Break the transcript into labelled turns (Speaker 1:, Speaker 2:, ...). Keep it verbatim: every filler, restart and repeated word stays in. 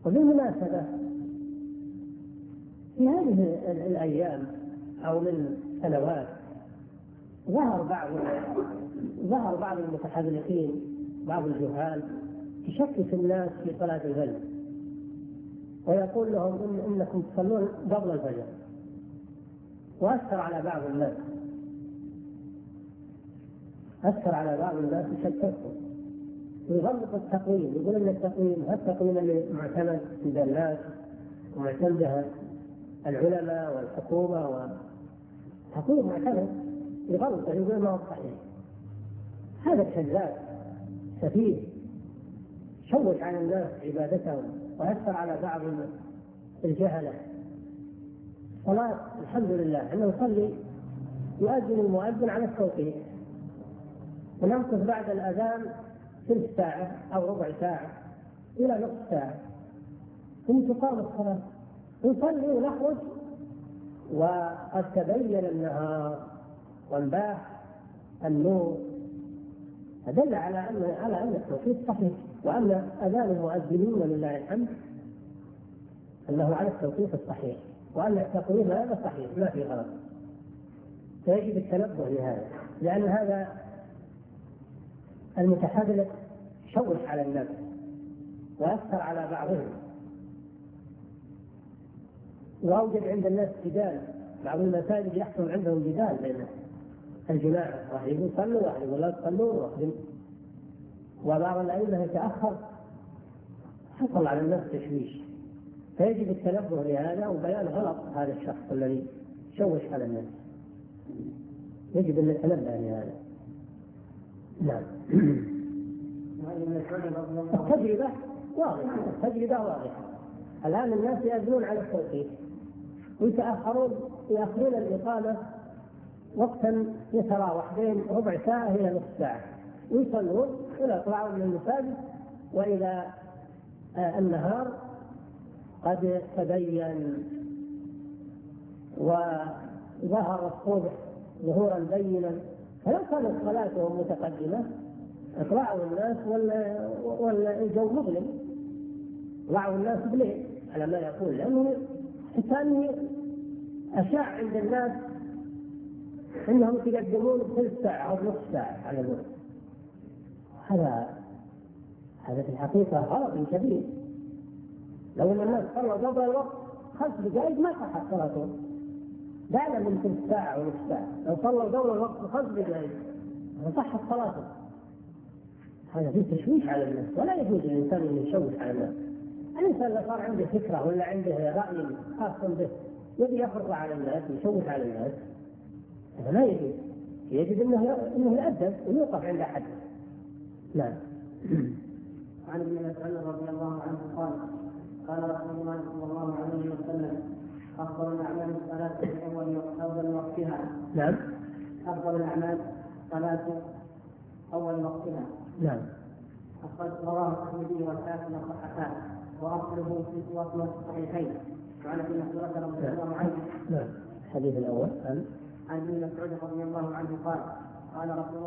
Speaker 1: وبالمناسبة في هذه الأيام أو من سنوات ظهر بعض ظهر بعض المتحذلقين، بعض الجهال، يشكك الناس في صلاة الفجر ويقول لهم إن إنكم تصلون قبل الفجر، وأثر على بعض الناس أثر على بعض الناس يشككهم ويغلق التقويم، يقول إن التقويم التقويم اللي معتمد عند الناس ومعتمدها العلماء والحكومة وتقويم معتمد، يغلق يقول ما هو صحيح. هذا كذاب سفيه شوش على الناس عبادتهم وأثر على بعض الجهلة. صلاة الحمد لله أنه يصلي يؤذن المؤذن على التوقيت، ونمكث بعد الأذان ثلث ساعة أو ربع ساعة إلى نصف ساعة ثم تقام الصلاة، نصلي ونخرج وقد تبين النهار وانباح النور. أدل على أن على أن التوقيت صحيح، وأن أذان المؤذنين لله الحمد أنه على التوقيت الصحيح، وأن التقويم هذا صحيح ما في غلط. فيجب التنبه لهذا، لأن هذا المتحذلق شوش على الناس وأثر على بعضهم وأوجد عند الناس جدال. بعض المساجد يحصل عندهم جدال بين الجماعة، واحد يقول صلوا واحد يقول لا تصلوا، وبعض الأئمة يتأخر، حصل على الناس تشويش. فيجب التنبه لهذا وبيان غلط هذا الشخص الذي شوش على الناس، يجب أن نتنبه لهذا. نعم. التجربة واضحة، التجربة واضحة. الآن الناس يأذنون على التوقيت ويتأخرون يأخرون الإقامة وقتا يتراوح بين ربع ساعة إلى نصف ساعة، ويصلون إلى يطلعون من المساجد وإلى آه النهار قد تبين وظهر الصبح ظهورا بينا. فلو كانت صلاتهم متقدمة اطلعوا الناس ولا ولا الجو مظلم، طلعوا الناس بليل على ما يقول، لأنه حتى أنه أشاع عند الناس إنهم يتقدمون ثلث ساعة أو نصف ساعة على الوقت. هذا هذا في الحقيقة غلط كبير. لو أن الناس صلوا قبل الوقت خمس دقائق ما صحت صلاتهم، دعنا من ثلث ساعة أو نصف ساعة. لو صلوا قبل الوقت خمس دقائق صحت صلاتهم. هذا فيه تشويش على الناس، ولا يجوز للإنسان أن يشوش على الناس. الإنسان اللي صار عنده فكرة ولا عنده رأي خاص به يبي يفرض على الناس ويشوش على الناس، هذا لا يجوز. يجب أنه أنه يؤدب ويوقف عند حد. نعم.
Speaker 2: عن ابن مسعود رضي الله عنه قال قال رسول الله صلى الله عليه وسلم: أفضل الأعمال الصلاة في أول أول وقتها.
Speaker 1: نعم.
Speaker 2: أفضل الأعمال صلاة أول وقتها.
Speaker 1: نعم.
Speaker 2: رواه الترمذي والحاكم والصححان، وأصله في وصل الصحيحين. وعن ابن مسعود رضي الله عنه.
Speaker 1: نعم. الحديث الأول عن
Speaker 2: عن ابن مسعود رضي الله عنه قال قال رسول